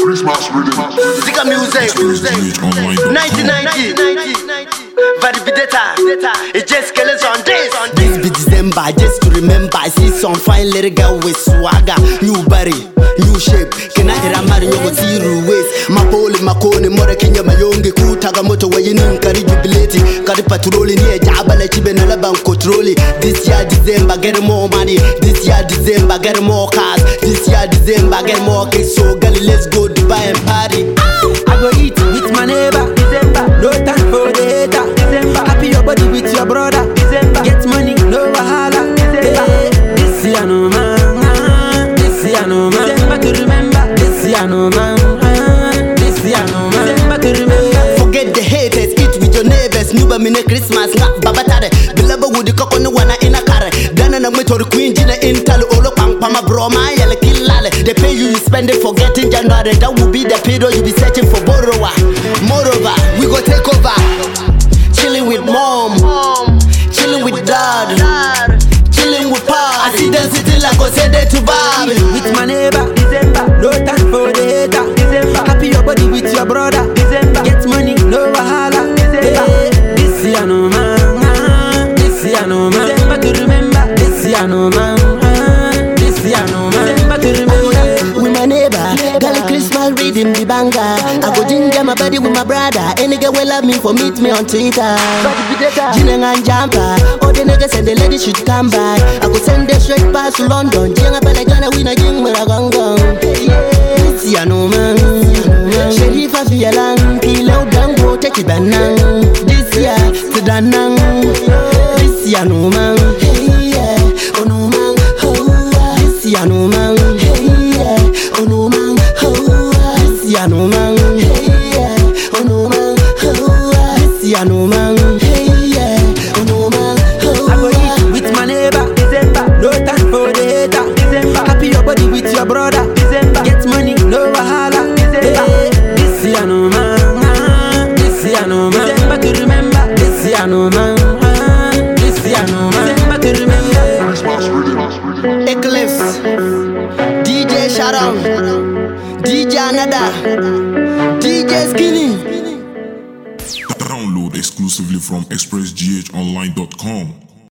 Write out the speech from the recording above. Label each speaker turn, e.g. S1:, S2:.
S1: Zika music 1990 Validata, it just kills on this.
S2: This be December, just to remember. I see some fine little girl with swagger. New body, new shape. Can I hear a man you zero waist? My pole, my cone, more Kenya, my young Kutaga motor where you know, carry jubilate. Carry patrol in here, Jabala Chibenala Bank control. This year December, get more money. This year December, get more cars. This year December, get more cakes. So, girl, let's go Dubai and party. I go eat with my neighbor. December, no time for data. December, happy your body with your brother. December, get money, no wahala. December, this year no man. This year no man. December to remember. This year no man. This year no man. December to remember. Forget the haters, eat with your neighbors. Nuba mine Christmas, not babatare. Bilaba would the coco no one in a car. Dana na meto queen dina intal olo pama broma yele kilale. They pay you spend it forgetting January. That will be the period you be searching for borrower. Moreover, we go take over. Chilling with mom, chilling with dad, chilling with pa. I see them sitting like I said they to Bob. With my neighbor, December, no time for data. December, happy your body with your brother. December, get money, no wahala. December, this year no man, this year no man. December to remember, this year no man, this year no man. December to remember. With my neighbor, girl Christmas reading the banger. I go ginger my body with my brother. Any girl will love me for meet me on Twitter. Jingle and jumper, all the niggas and the ladies should come back. I go send them straight past to London. Jingle bell like Ghana, win a jing with a gong gong. This year no man, Sherifa Fialan, Kilo Dango, take it banang. This year to Danang, this year no man. Oh no man, this year no man. Oh no man, this year no man. Oh no man, this year no man. Oh no man, I go eat with my neighbor. December, no time for data. December, happy your body with your brother. December, get money, no wahala. December, this year no man. This year no man. December to remember. This year no man. This year no man. December to remember. Eclipse, DJ Sharon, DJ Anada, DJ Skinny.
S3: Download exclusively from expressghonline.com.